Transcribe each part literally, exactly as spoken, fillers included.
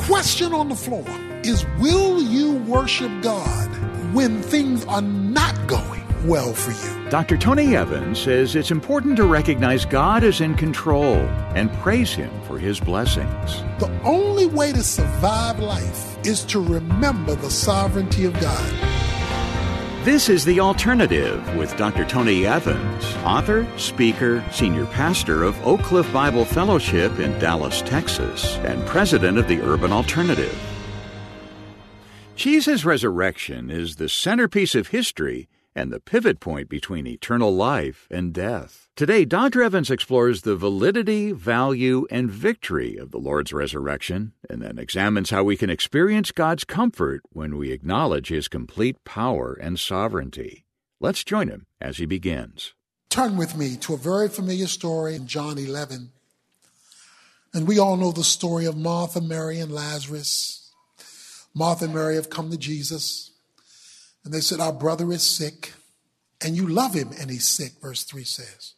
question on the floor is, will you worship God when things are not going well for you? Doctor Tony Evans says it's important to recognize God is in control and praise Him for His blessings. The only way to survive life is to remember the sovereignty of God. This is The Alternative with Doctor Tony Evans, author, speaker, senior pastor of Oak Cliff Bible Fellowship in Dallas, Texas, and president of the Urban Alternative. Jesus' resurrection is the centerpiece of history and the pivot point between eternal life and death. Today, Doctor Evans explores the validity, value, and victory of the Lord's resurrection, and then examines how we can experience God's comfort when we acknowledge His complete power and sovereignty. Let's join him as he begins. Turn with me to a very familiar story in John eleven. And we all know the story of Martha, Mary, and Lazarus. Martha and Mary have come to Jesus. And they said, our brother is sick, and you love him, and he's sick, verse three says.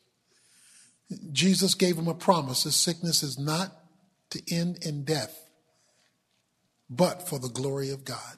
Jesus gave him a promise. His sickness is not to end in death, but for the glory of God.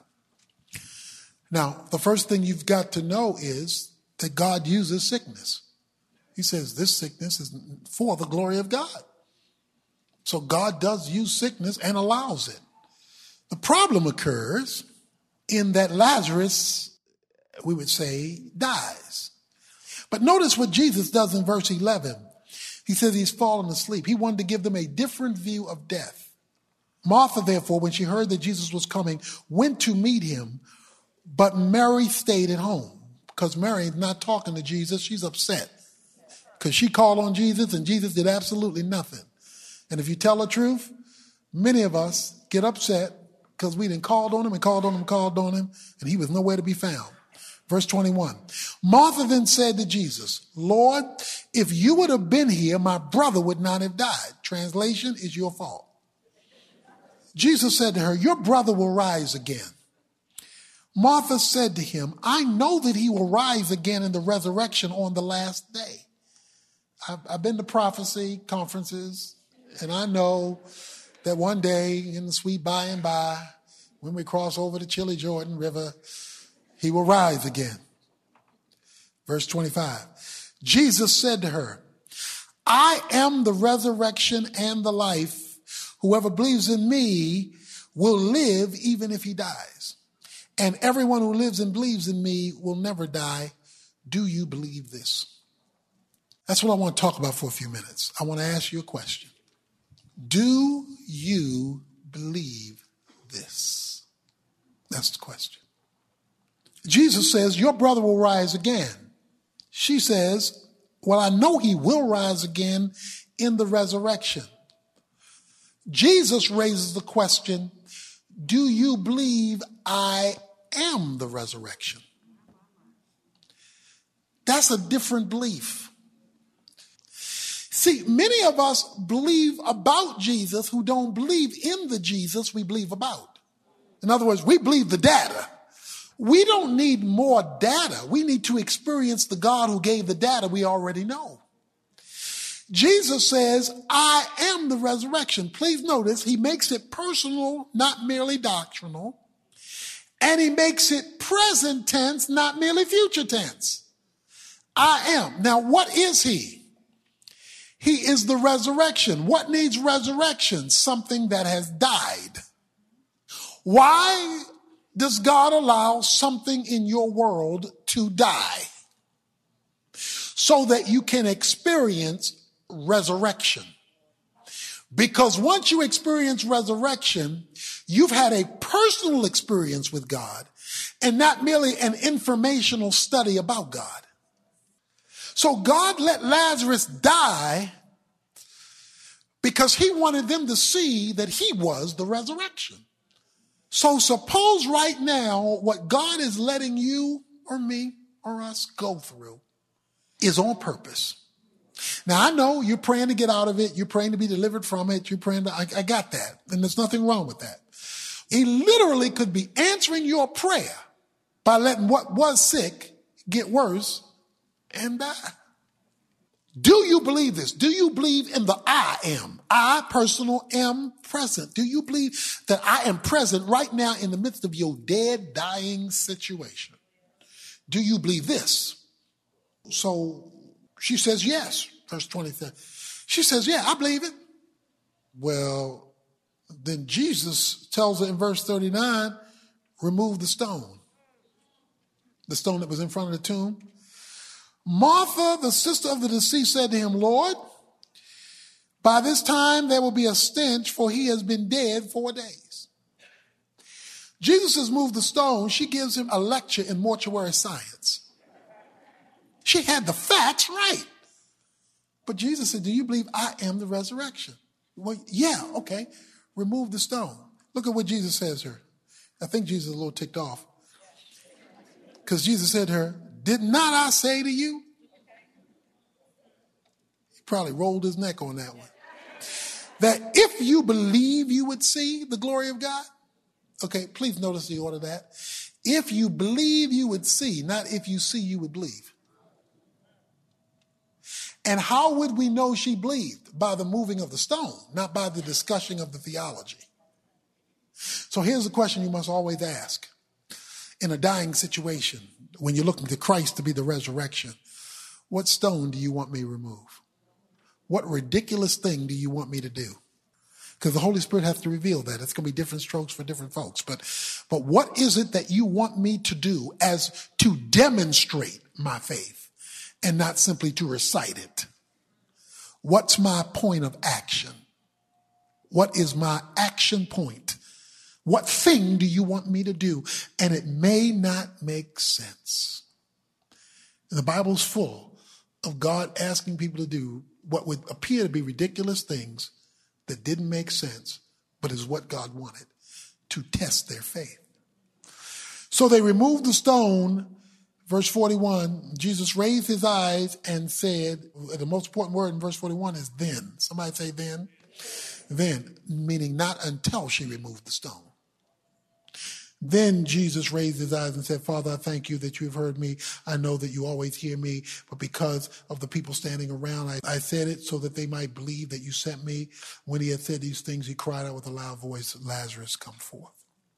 Now, the first thing you've got to know is that God uses sickness. He says this sickness is for the glory of God. So God does use sickness and allows it. The problem occurs in that Lazarus, we would say, dies. But notice what Jesus does in verse eleven. He says he's fallen asleep. He wanted to give them a different view of death. Martha, therefore, when she heard that Jesus was coming, went to meet him, but Mary stayed at home. Because Mary is not talking to Jesus. She's upset. Because she called on Jesus and Jesus did absolutely nothing. And if you tell the truth, many of us get upset because we done called on him and called on him and called on him, and he was nowhere to be found. Verse twenty-one, Martha then said to Jesus, Lord, if you would have been here, my brother would not have died. Translation, is your fault. Jesus said to her, your brother will rise again. Martha said to him, I know that he will rise again in the resurrection on the last day. I've, I've been to prophecy conferences, and I know that one day in the sweet by and by, when we cross over the chilly Jordan River, he will rise again. Verse twenty-five, Jesus said to her, I am the resurrection and the life. Whoever believes in me will live even if he dies. And everyone who lives and believes in me will never die. Do you believe this? That's what I want to talk about for a few minutes. I want to ask you a question. Do you believe this? That's the question. Jesus says, your brother will rise again. She says, well, I know he will rise again in the resurrection. Jesus raises the question, do you believe I am the resurrection? That's a different belief. See, many of us believe about Jesus who don't believe in the Jesus we believe about. In other words, we believe the data. We don't need more data. We need to experience the God who gave the data we already know. Jesus says, I am the resurrection. Please notice, he makes it personal, not merely doctrinal. And he makes it present tense, not merely future tense. I am. Now, what is he? He is the resurrection. What needs resurrection? Something that has died. Why does God allow something in your world to die? So that you can experience resurrection. Because once you experience resurrection, you've had a personal experience with God and not merely an informational study about God. So God let Lazarus die because he wanted them to see that he was the resurrection. So suppose right now what God is letting you or me or us go through is on purpose. Now, I know you're praying to get out of it. You're praying to be delivered from it. You're praying to, I, I got that. And there's nothing wrong with that. He literally could be answering your prayer by letting what was sick get worse and die. Do you believe this? Do you believe in the I am? I, personal, am present. Do you believe that I am present right now in the midst of your dead, dying situation? Do you believe this? So she says yes, verse twenty-three. She says, yeah, I believe it. Well, then Jesus tells her in verse thirty-nine, remove the stone. The stone that was in front of the tomb. Martha, the sister of the deceased, said to him, Lord, by this time there will be a stench, for he has been dead four days. Jesus has moved the stone. She gives him a lecture in mortuary science. She had the facts right. But Jesus said, do you believe I am the resurrection? Well, yeah, okay. Remove the stone. Look at what Jesus says here. I think Jesus is a little ticked off. Because Jesus said to her, did not I say to you? He probably rolled his neck on that one. That if you believe, you would see the glory of God. Okay, please notice the order of that. If you believe, you would see, not if you see, you would believe. And how would we know she believed? By the moving of the stone, not by the discussion of the theology. So here's the question you must always ask. In a dying situation, when you're looking to Christ to be the resurrection, what stone do you want me to remove? What ridiculous thing do you want me to do? Because the Holy Spirit has to reveal that. It's going to be different strokes for different folks. But, but what is it that you want me to do as to demonstrate my faith and not simply to recite it? What's my point of action? What is my action point? What thing do you want me to do? And it may not make sense. And the Bible's full of God asking people to do what would appear to be ridiculous things that didn't make sense, but is what God wanted, to test their faith. So they removed the stone. Verse forty-one, Jesus raised his eyes and said, the most important word in verse forty-one is then. Somebody say then. Then, meaning not until she removed the stone. Then Jesus raised his eyes and said, Father, I thank you that you have heard me. I know that you always hear me, but because of the people standing around, I, I said it so that they might believe that you sent me. When he had said these things, he cried out with a loud voice, Lazarus, come forth.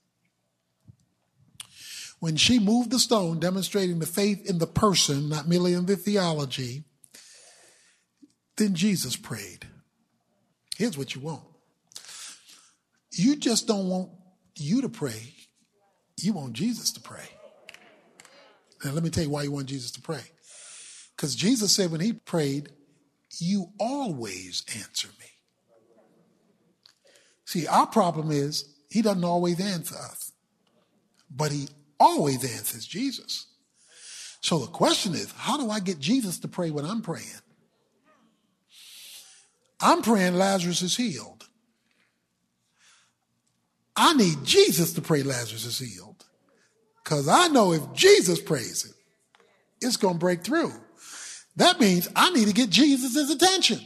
When she moved the stone, demonstrating the faith in the person, not merely in the theology, then Jesus prayed. Here's what you want. You just don't want you to pray. You want Jesus to pray. And let me tell you why you want Jesus to pray. Because Jesus said when he prayed, you always answer me. See, our problem is he doesn't always answer us, but he always answers Jesus. So the question is, how do I get Jesus to pray when I'm praying? I'm praying Lazarus is healed. I need Jesus to pray Lazarus is healed. Because I know if Jesus prays it, it's going to break through. That means I need to get Jesus' attention.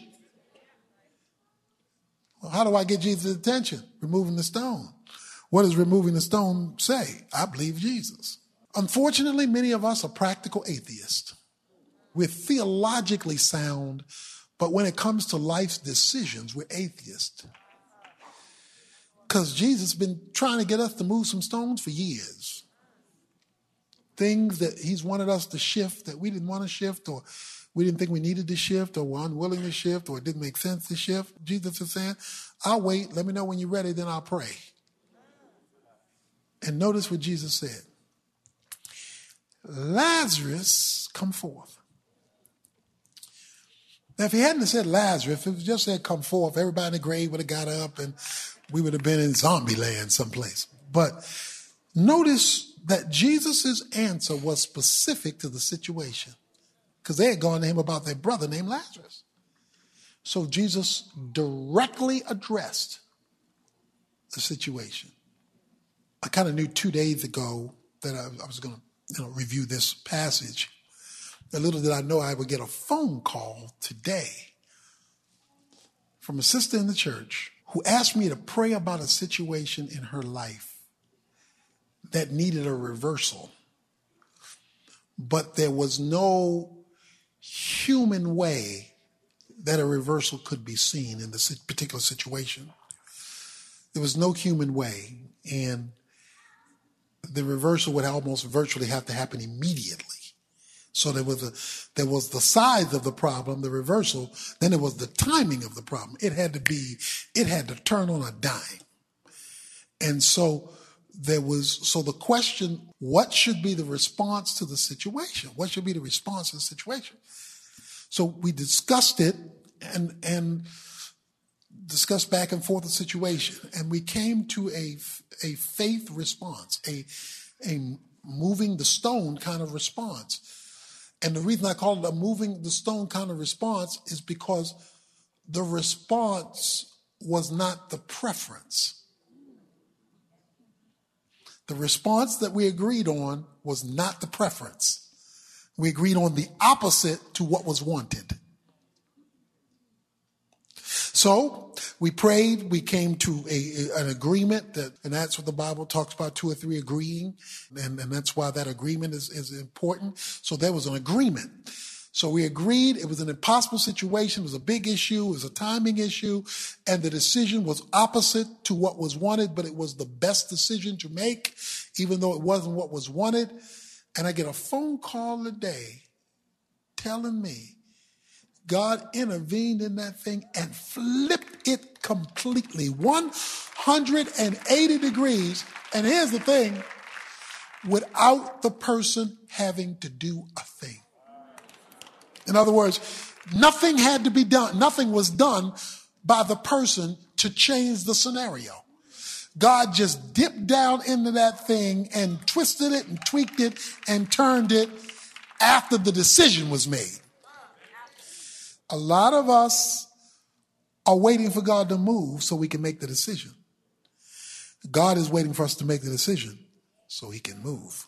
Well, how do I get Jesus' attention? Removing the stone. What does removing the stone say? I believe Jesus. Unfortunately, many of us are practical atheists. We're theologically sound, but when it comes to life's decisions, we're atheists. Because Jesus has been trying to get us to move some stones for years. Things that he's wanted us to shift that we didn't want to shift, or we didn't think we needed to shift, or were unwilling to shift, or it didn't make sense to shift. Jesus is saying, I'll wait. Let me know when you're ready, then I'll pray. And notice what Jesus said. Lazarus, come forth. Now, if he hadn't said Lazarus, if it just said come forth, everybody in the grave would have got up and we would have been in zombie land someplace. But notice that Jesus' answer was specific to the situation, because they had gone to him about their brother named Lazarus. So Jesus directly addressed the situation. I kind of knew two days ago that I, I was going to you know, review this passage. A little did I know I would get a phone call today from a sister in the church who asked me to pray about a situation in her life that needed a reversal. But there was no human way that a reversal could be seen in this particular situation. There was no human way, and the reversal would almost virtually have to happen immediately. So there was a, there was the size of the problem, the reversal, then there was the timing of the problem. It had to be, it had to turn on a dime. And so there was, so the question, what should be the response to the situation? What should be the response to the situation? So we discussed it and, and discussed back and forth the situation. And we came to a, a faith response, a, a moving the stone kind of response. And the reason I call it a moving the stone kind of response is because the response was not the preference. The response that we agreed on was not the preference. We agreed on the opposite to what was wanted. So we prayed, we came to a, an agreement, that, and that's what the Bible talks about, two or three agreeing, and, and that's why that agreement is, is important. So there was an agreement. So we agreed it was an impossible situation, it was a big issue, it was a timing issue, and the decision was opposite to what was wanted, but it was the best decision to make, even though it wasn't what was wanted. And I get a phone call today telling me God intervened in that thing and flipped it completely, one hundred eighty degrees. And here's the thing, without the person having to do a thing. In other words, nothing had to be done. Nothing was done by the person to change the scenario. God just dipped down into that thing and twisted it and tweaked it and turned it after the decision was made. A lot of us are waiting for God to move so we can make the decision. God is waiting for us to make the decision so he can move.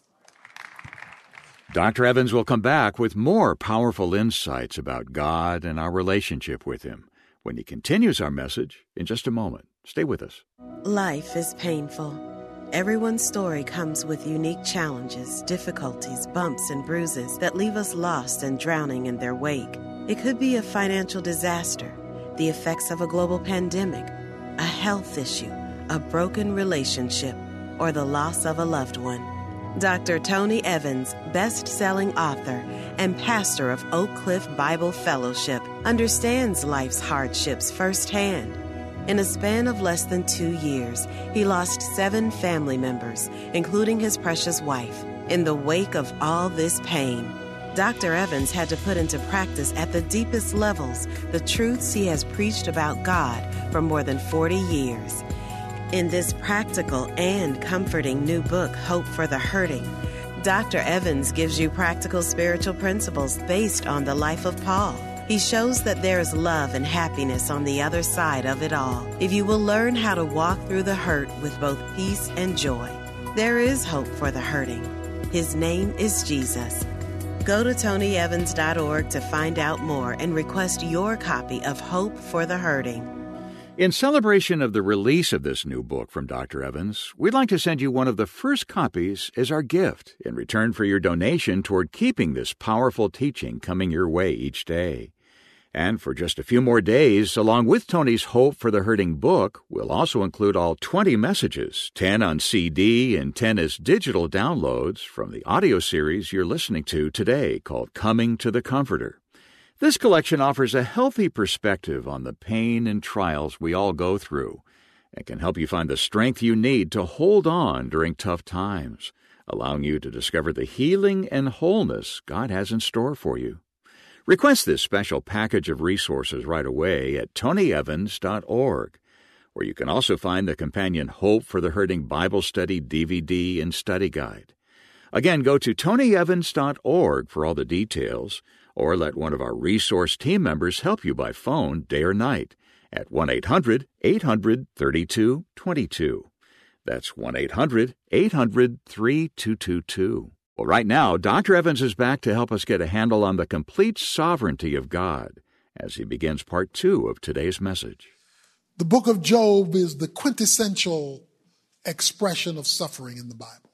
Doctor Evans will come back with more powerful insights about God and our relationship with him when he continues our message in just a moment. Stay with us. Life is painful. Everyone's story comes with unique challenges, difficulties, bumps, and bruises that leave us lost and drowning in their wake. It could be a financial disaster, the effects of a global pandemic, a health issue, a broken relationship, or the loss of a loved one. Doctor Tony Evans, best-selling author and pastor of Oak Cliff Bible Fellowship, understands life's hardships firsthand. In a span of less than two years, he lost seven family members, including his precious wife. In the wake of all this pain, Doctor Evans had to put into practice at the deepest levels the truths he has preached about God for more than forty years. In this practical and comforting new book, Hope for the Hurting, Doctor Evans gives you practical spiritual principles based on the life of Paul. He shows that there is love and happiness on the other side of it all, if you will learn how to walk through the hurt with both peace and joy. There is hope for the hurting. His name is Jesus. Go to tony evans dot org to find out more and request your copy of Hope for the Hurting. In celebration of the release of this new book from Doctor Evans, we'd like to send you one of the first copies as our gift in return for your donation toward keeping this powerful teaching coming your way each day. And for just a few more days, along with Tony's Hope for the Hurting book, we'll also include all twenty messages, ten on C D and ten as digital downloads from the audio series you're listening to today called Coming to the Comforter. This collection offers a healthy perspective on the pain and trials we all go through and can help you find the strength you need to hold on during tough times, allowing you to discover the healing and wholeness God has in store for you. Request this special package of resources right away at tony evans dot org, where you can also find the companion Hope for the Hurting Bible Study D V D and study guide. Again, go to tony evans dot org for all the details, or let one of our resource team members help you by phone day or night at one eight hundred eight hundred thirty-two twenty-two. That's one eight hundred eight hundred thirty-two twenty-two. Well, right now, Doctor Evans is back to help us get a handle on the complete sovereignty of God as he begins part two of today's message. The book of Job is the quintessential expression of suffering in the Bible.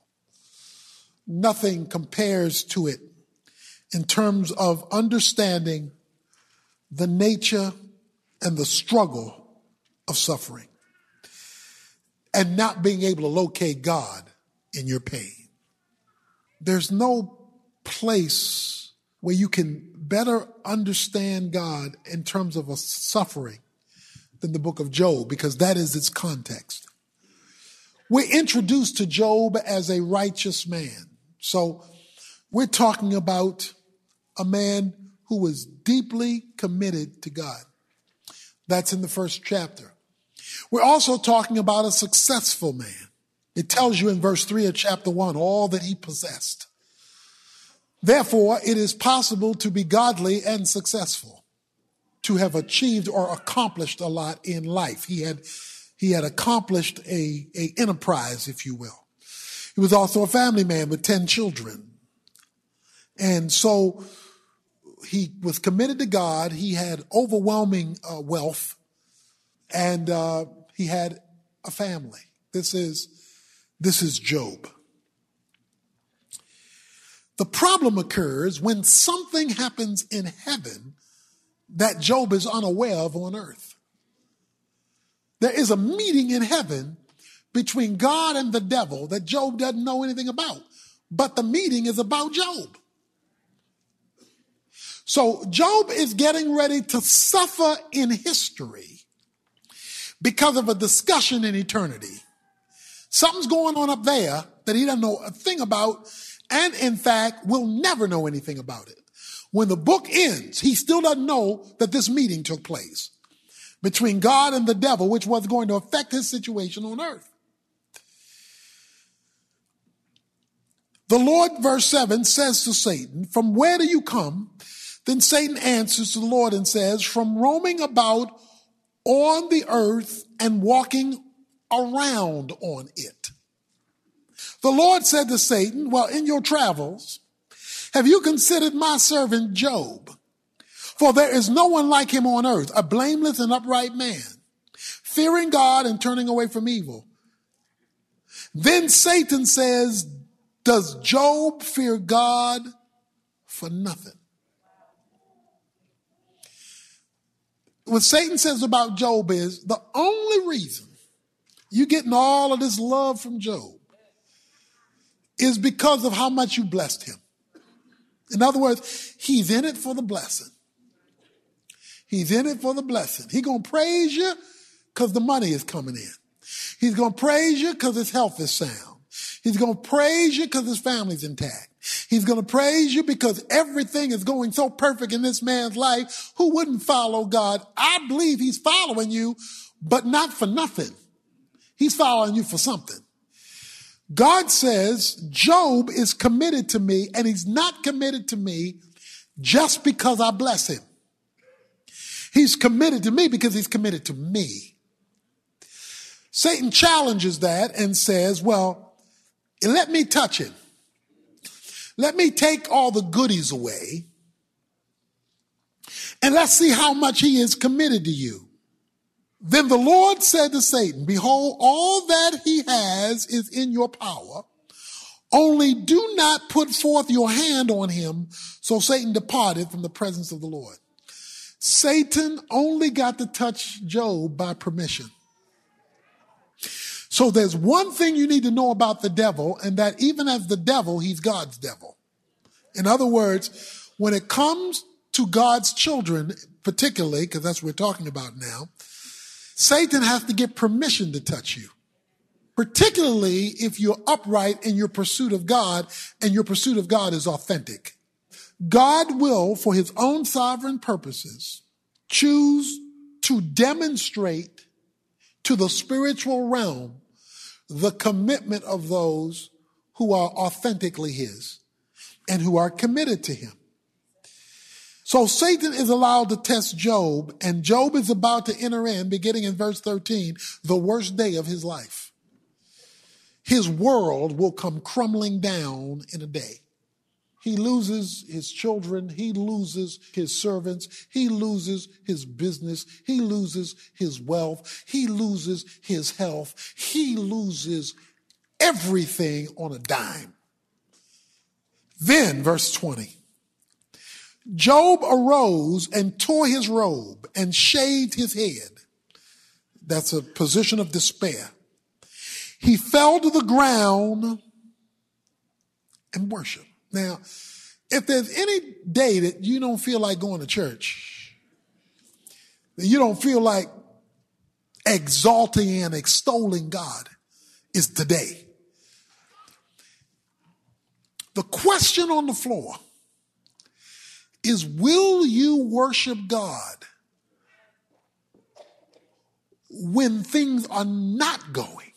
Nothing compares to it in terms of understanding the nature and the struggle of suffering and not being able to locate God in your pain. There's no place where you can better understand God in terms of a suffering than the book of Job, because that is its context. We're introduced to Job as a righteous man. So we're talking about a man who was deeply committed to God. That's in the first chapter. We're also talking about a successful man. It tells you in verse three of chapter one, all that he possessed. Therefore, it is possible to be godly and successful, to have achieved or accomplished a lot in life. He had, he had accomplished a, a enterprise, if you will. He was also a family man with ten children. And so he was committed to God. He had overwhelming uh, wealth, and uh, he had a family. This is, this is Job. The problem occurs when something happens in heaven that Job is unaware of on earth. There is a meeting in heaven between God and the devil that Job doesn't know anything about, but the meeting is about Job. So Job is getting ready to suffer in history because of a discussion in eternity. Something's going on up there that he doesn't know a thing about, and in fact, will never know anything about it. When the book ends, he still doesn't know that this meeting took place between God and the devil, which was going to affect his situation on earth. The Lord, verse seven, says to Satan, "From where do you come?" Then Satan answers to the Lord and says, "From roaming about on the earth and walking around on it." The Lord said to Satan, "Well, in your travels, have you considered my servant Job? For there is no one like him on earth, a blameless and upright man, fearing God and turning away from evil." Then Satan says, "Does Job fear God for nothing?" What Satan says about Job is the only reason you're getting all of this love from Job is because of how much you blessed him. In other words, he's in it for the blessing. He's in it for the blessing. He's going to praise you because the money is coming in. He's going to praise you because his health is sound. He's going to praise you because his family's intact. He's going to praise you because everything is going so perfect in this man's life. Who wouldn't follow God? I believe he's following you, but not for nothing. He's following you for something. God says Job is committed to me, and he's not committed to me just because I bless him. He's committed to me because he's committed to me. Satan challenges that and says, well, let me touch him. Let me take all the goodies away, and let's see how much he is committed to you. Then the Lord said to Satan, "Behold, all that he has is in your power. Only do not put forth your hand on him." So Satan departed from the presence of the Lord. Satan only got to touch Job by permission. So there's one thing you need to know about the devil, and that even as the devil, he's God's devil. In other words, when it comes to God's children, particularly, because that's what we're talking about now, Satan has to get permission to touch you, particularly if you're upright in your pursuit of God and your pursuit of God is authentic. God will, for his own sovereign purposes, choose to demonstrate to the spiritual realm the commitment of those who are authentically his and who are committed to him. So Satan is allowed to test Job, and Job is about to enter in, beginning in verse thirteen, the worst day of his life. His world will come crumbling down in a day. He loses his children. He loses his servants. He loses his business. He loses his wealth. He loses his health. He loses everything on a dime. Then, verse twenty, Job arose and tore his robe and shaved his head. That's a position of despair. He fell to the ground and worshiped. Now, if there's any day that you don't feel like going to church, that you don't feel like exalting and extolling God, is today. The question on the floor is, will you worship God when things are not going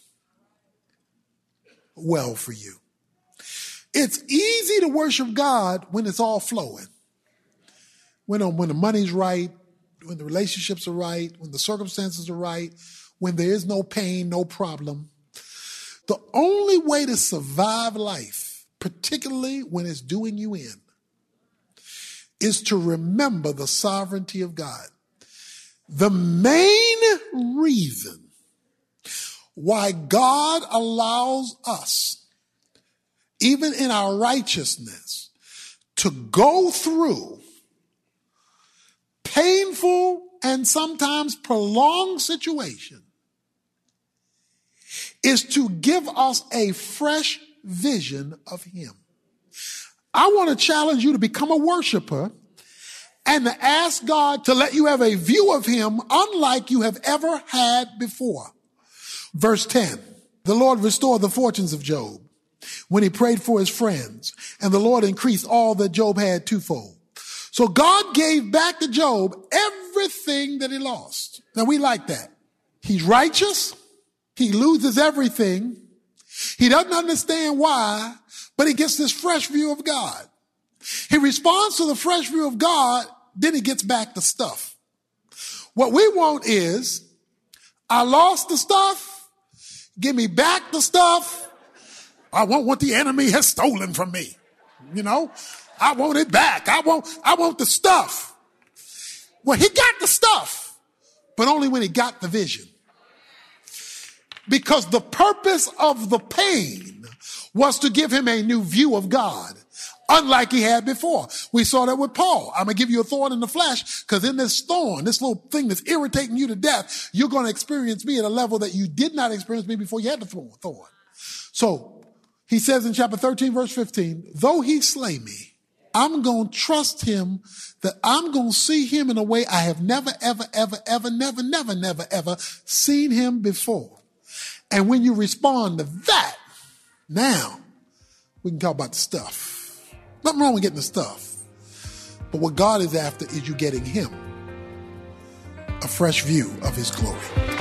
well for you? It's easy to worship God when it's all flowing. When, when the money's right, when the relationships are right, when the circumstances are right, when there is no pain, no problem. The only way to survive life, particularly when it's doing you in, is to remember the sovereignty of God. The main reason why God allows us, even in our righteousness, to go through painful and sometimes prolonged situation is to give us a fresh vision of him. I want to challenge you to become a worshiper and to ask God to let you have a view of him unlike you have ever had before. Verse ten, the Lord restored the fortunes of Job when he prayed for his friends, and the Lord increased all that Job had twofold. So God gave back to Job everything that he lost. Now we like that. He's righteous. He loses everything. He doesn't understand why, but he gets this fresh view of God. He responds to the fresh view of God, then he gets back the stuff. What we want is, I lost the stuff, give me back the stuff. I want what the enemy has stolen from me. You know, I want it back. I want, I want the stuff. Well, he got the stuff, but only when he got the vision. Because the purpose of the pain was to give him a new view of God, unlike he had before. We saw that with Paul. I'm going to give you a thorn in the flesh, because in this thorn, this little thing that's irritating you to death, you're going to experience me at a level that you did not experience me before you had the thorn. So he says in chapter thirteen, verse fifteen, though he slay me, I'm going to trust him that I'm going to see him in a way I have never, ever, ever, ever, never, never, never, ever seen him before. And when you respond to that, now we can talk about the stuff. Nothing wrong with getting the stuff. But what God is after is you getting him a fresh view of his glory.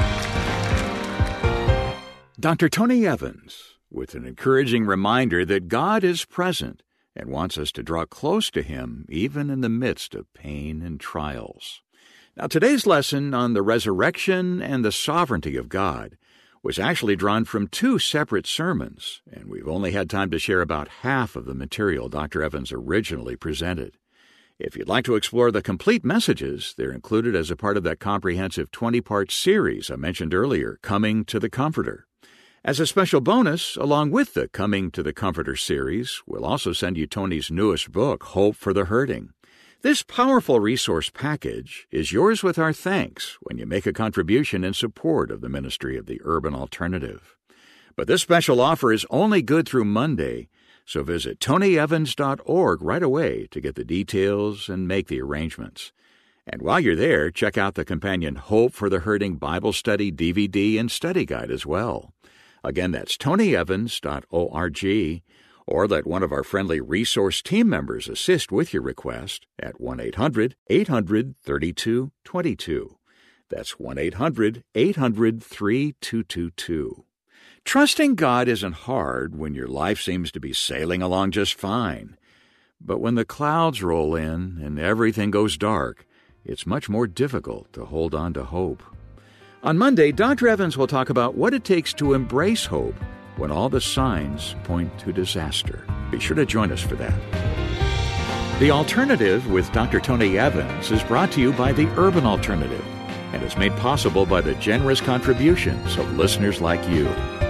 Doctor Tony Evans, with an encouraging reminder that God is present and wants us to draw close to him even in the midst of pain and trials. Now, today's lesson on the resurrection and the sovereignty of God was actually drawn from two separate sermons, and we've only had time to share about half of the material Doctor Evans originally presented. If you'd like to explore the complete messages, they're included as a part of that comprehensive twenty-part series I mentioned earlier, Coming to the Comforter. As a special bonus, along with the Coming to the Comforter series, we'll also send you Tony's newest book, Hope for the Hurting. This powerful resource package is yours with our thanks when you make a contribution in support of the ministry of the Urban Alternative. But this special offer is only good through Monday, so visit tony evans dot org right away to get the details and make the arrangements. And while you're there, check out the companion Hope for the Hurting Bible Study D V D and study guide as well. Again, that's tony evans dot org, or let one of our friendly resource team members assist with your request at one eight hundred eight hundred thirty-two twenty-two. That's one eight hundred eight hundred thirty-two twenty-two. Trusting God isn't hard when your life seems to be sailing along just fine. But when the clouds roll in and everything goes dark, it's much more difficult to hold on to hope. On Monday, Doctor Evans will talk about what it takes to embrace hope when all the signs point to disaster. Be sure to join us for that. The Alternative with Doctor Tony Evans is brought to you by the Urban Alternative and is made possible by the generous contributions of listeners like you.